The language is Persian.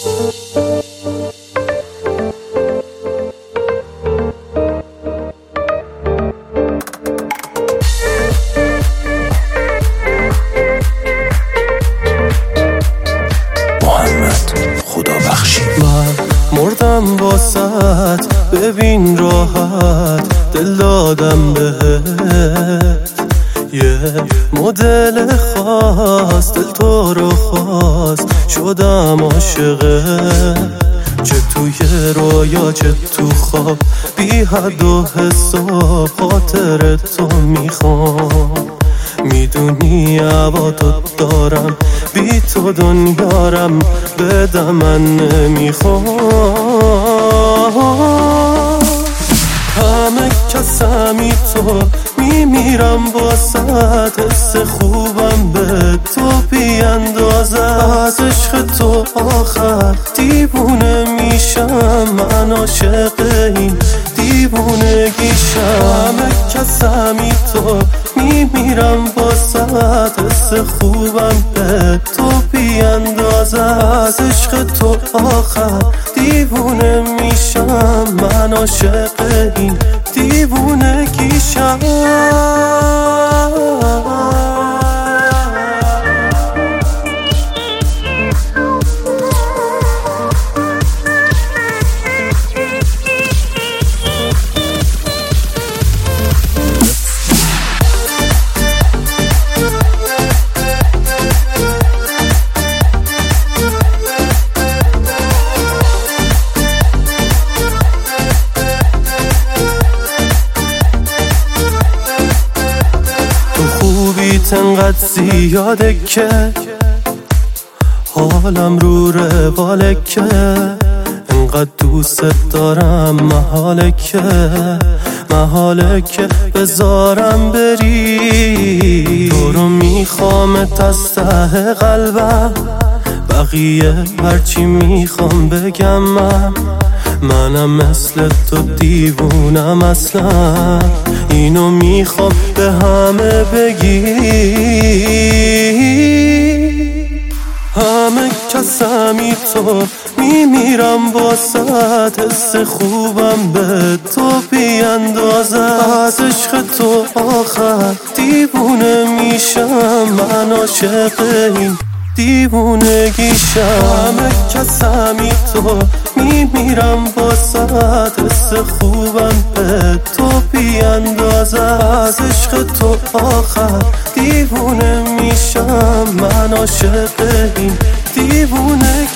مردم واسط، ببین راحت دل دادم بهت. یه مدل خاص دل تو رو خواست، شدم عاشقه. چه توی رویا چه تو خواب، بی حد و حساب خاطر تو میخوام. میدونی هواتو دارم، بی تو دنیارم بدم من نمیخوام. همه کسمی تو میمیرم واسط، حس خوبم به تو بیاندازه. از عشق تو آخر دیوونه میشم، من عاشق این دیوونگیشم. همه کسمی تو میمیرم واسط، حس خوبم به تو بیاندازه. از عشق تو آخر دیوونه میشم، من عاشق این دیوونگیشم. خوبیت انقدر زیاده که حالم رو رواله، که انقدر دوست دارم محاله که بذارم بری. تو رو میخوامت از ته قلبم، بقیه هرچی میخوام بگم. منم مثل تو دیوونم اصلا، اینو میخوام به همه بگی. همه کسمی تو میمیرم واسط، حس خوبم به تو بیاندازه. از عشق تو آخر دیوونه میشم، من عاشق این دیوونگیشم. همه کسمی تو میمیرم واسط، حس خوبم به تو بیاندازه. از عشق تو آخر دیوونه میشم، من عاشق این دیوونگیشم.